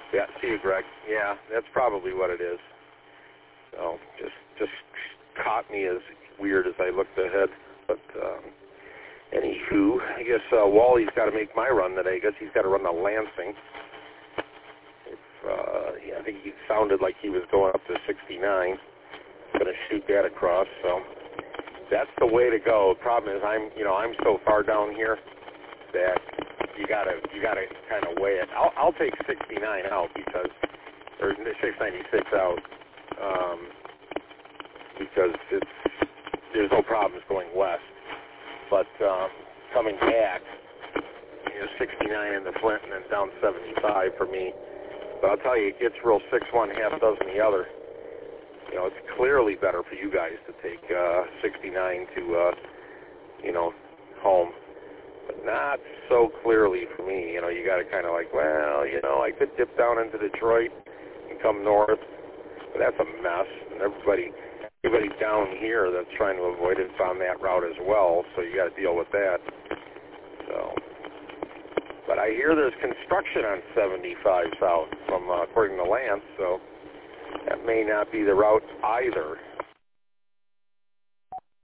Yeah, see you, Greg. Yeah, that's probably what it is. So just caught me as weird as I looked ahead. But anywho, I guess Wally's got to make my run today. I guess he's got to run to Lansing. I think he sounded like he was going up to 69. Going to shoot that across. So that's the way to go. The problem is I'm so far down here that you gotta kind of weigh it. I'll take 69 out or 696 out because there's no problems going west. But coming back, 69 in the Flint and then down 75 for me. But I'll tell you, it gets real 6-1, half dozen the other. It's clearly better for you guys to take 69 to home. But not so clearly for me. You got to kind of like, I could dip down into Detroit and come north, but that's a mess. And everybody down here that's trying to avoid it's on that route as well, so you got to deal with that. So, but I hear there's construction on 75 south from according to Lance, so that may not be the route either.